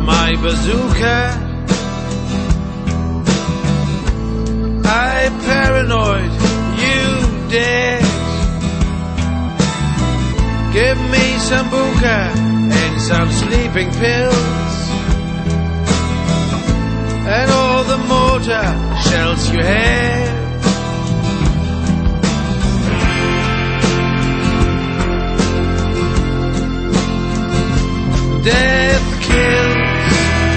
my bazooka. I'm paranoid, you dead. Give me some buka and some sleeping pills, and all the mortar shells you have. Death kills.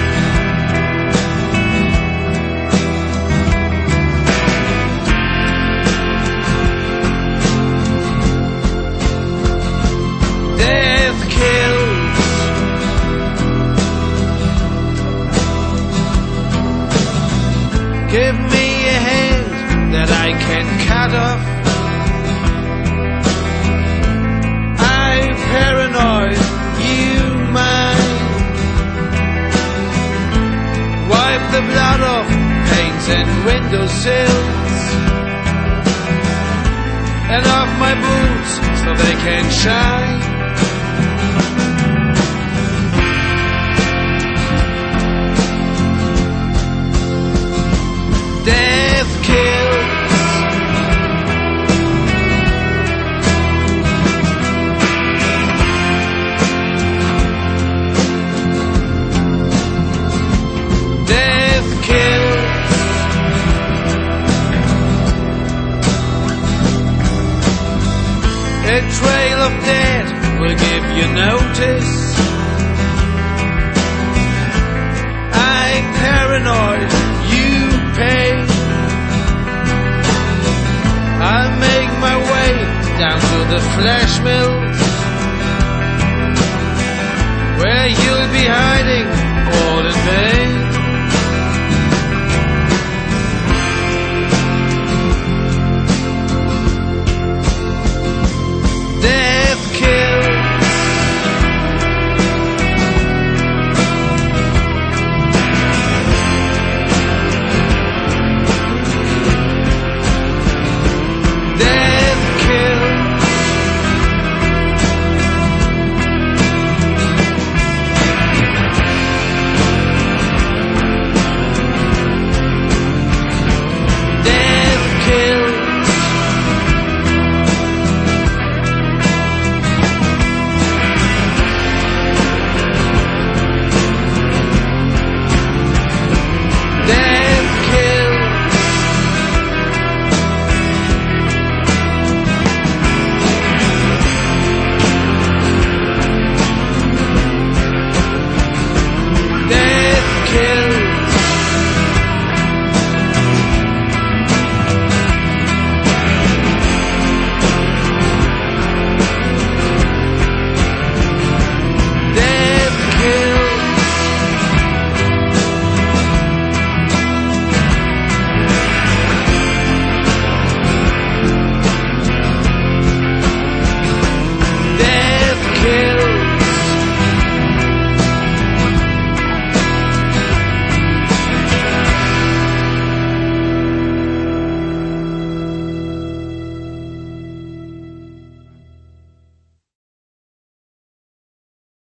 Death kills. Give me a hand that I can cut off. I'm paranoid, you mine. Wipe the blood off panes and windowsills, and off my boots so they can shine. Death kills. Death kills. A trail of dead will give you notice. I'm paranoid, you pay. I'll make my way down to the flesh mills, where you'll be hiding